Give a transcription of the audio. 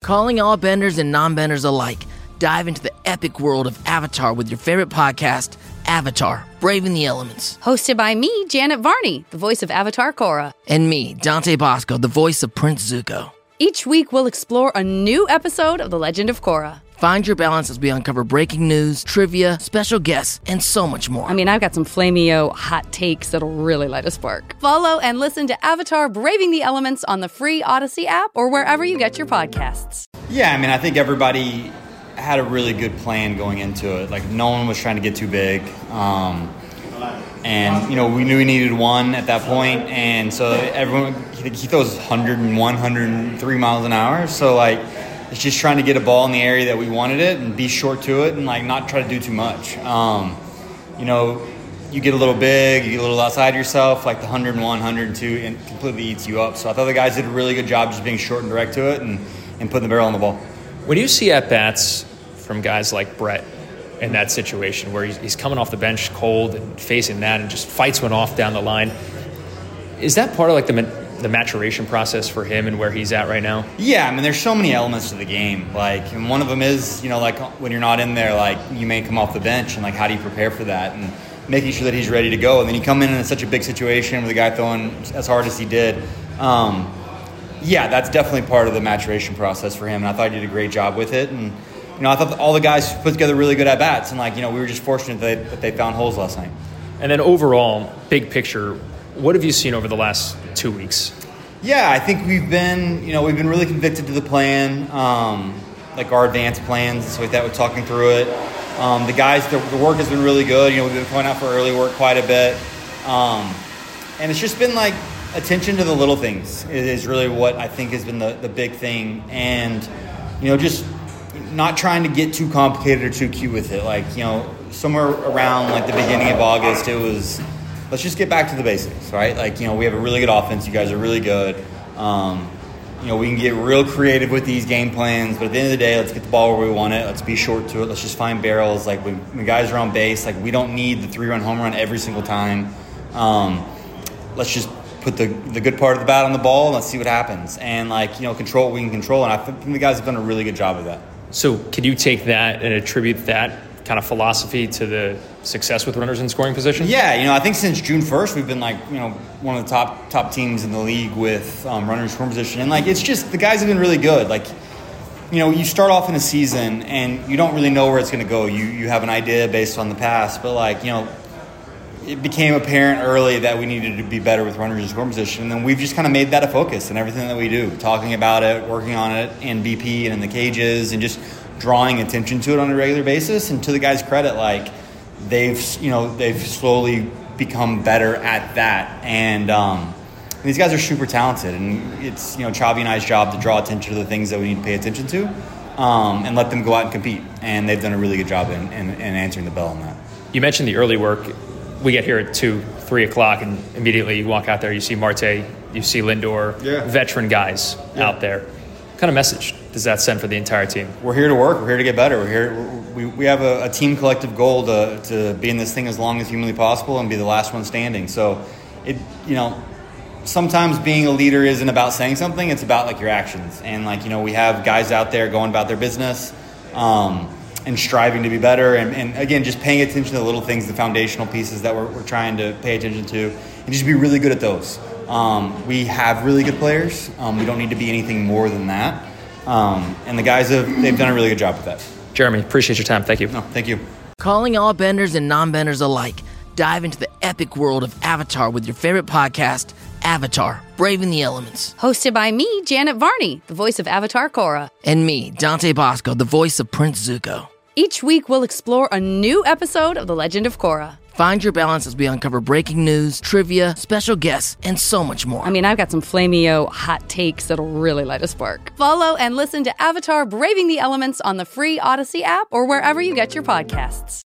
Calling all benders and non-benders alike, dive into the epic world of Avatar with your favorite podcast, Avatar, Braving the Elements. Hosted by me, Janet Varney, the voice of Avatar Korra. And me, Dante Bosco, the voice of Prince Zuko. Each week, we'll explore a new episode of The Legend of Korra. Find your balance as we uncover breaking news, trivia, special guests, and so much more. I've got some flameo hot takes that'll really light a spark. Follow and listen to Avatar Braving the Elements on the free Odyssey app or wherever you get your podcasts. Yeah, I think everybody had a really good plan going into it. Like, no one was trying to get too big. And, we knew we needed one at that point. And so everyone, he throws 101, 103 miles an hour. So, it's just trying to get a ball in the area that we wanted it and be short to it and, not try to do too much. You get a little big, you get a little outside yourself, like the 101, 102, and completely eats you up. So I thought the guys did a really good job just being short and direct to it and putting the barrel on the ball. When you see at-bats from guys like Brett in that situation where he's coming off the bench cold and facing that and just fights one off down the line, is that part of the maturation process for him and where he's at right now? Yeah, there's so many elements to the game. And one of them is, when you're not in there, you may come off the bench and how do you prepare for that and making sure that he's ready to go. And then you come in such a big situation with a guy throwing as hard as he did. Yeah, that's definitely part of the maturation process for him. And I thought he did a great job with it. And, I thought all the guys put together really good at-bats. And, we were just fortunate that they found holes last night. And then overall, big picture, what have you seen over the last 2 weeks? Yeah, I think we've been really convicted to the plan, our advanced plans and so like that. We're talking through it. The guys, the work has been really good. We've been going out for early work quite a bit. And it's just been attention to the little things is really what I think has been the big thing. And, just not trying to get too complicated or too cute with it. Somewhere around the beginning of August, it was, let's just get back to the basics, right? We have a really good offense. You guys are really good. We can get real creative with these game plans, but at the end of the day, let's get the ball where we want it. Let's be short to it. Let's just find barrels. When guys are on base, we don't need the 3-run home run every single time. Let's just put the good part of the bat on the ball and let's see what happens. And control what we can control. And I think the guys have done a really good job of that. So can you take that and attribute that kind of philosophy to the success with runners in scoring position? Yeah, I think since June 1st, we've been one of the top teams in the league with runners in scoring position. And it's just, the guys have been really good. You start off in a season and you don't really know where it's going to go. You have an idea based on the past, but it became apparent early that we needed to be better with runners in scoring position. And then we've just kind of made that a focus in everything that we do, talking about it, working on it in BP and in the cages, and just drawing attention to it on a regular basis. And to the guys' credit, they've slowly become better at that. And these guys are super talented, and it's Chavi and I's job to draw attention to the things that we need to pay attention to, and let them go out and compete. And they've done a really good job in answering the bell on that. You mentioned the early work. We get here at 2, 3 o'clock, and immediately you walk out there, you see Marte, you see Lindor, veteran guys out there. What kind of message does that send for the entire team? We're here to work. We're here to get better. We have a team collective goal to be in this thing as long as humanly possible and be the last one standing. So, sometimes being a leader isn't about saying something. It's about your actions. And we have guys out there going about their business and striving to be better. And again, just paying attention to the little things, the foundational pieces that we're trying to pay attention to, and just be really good at those. We have really good players. We don't need to be anything more than that. And the guys, they've done a really good job with that. Jeremy, appreciate your time. Thank you. No, thank you. Calling all benders and non-benders alike, dive into the epic world of Avatar with your favorite podcast, Avatar, Braving the Elements. Hosted by me, Janet Varney, the voice of Avatar Korra. And me, Dante Bosco, the voice of Prince Zuko. Each week, we'll explore a new episode of The Legend of Korra. Find your balance as we uncover breaking news, trivia, special guests, and so much more. I've got some flameo hot takes that'll really light a spark. Follow and listen to Avatar Braving the Elements on the free Odyssey app or wherever you get your podcasts.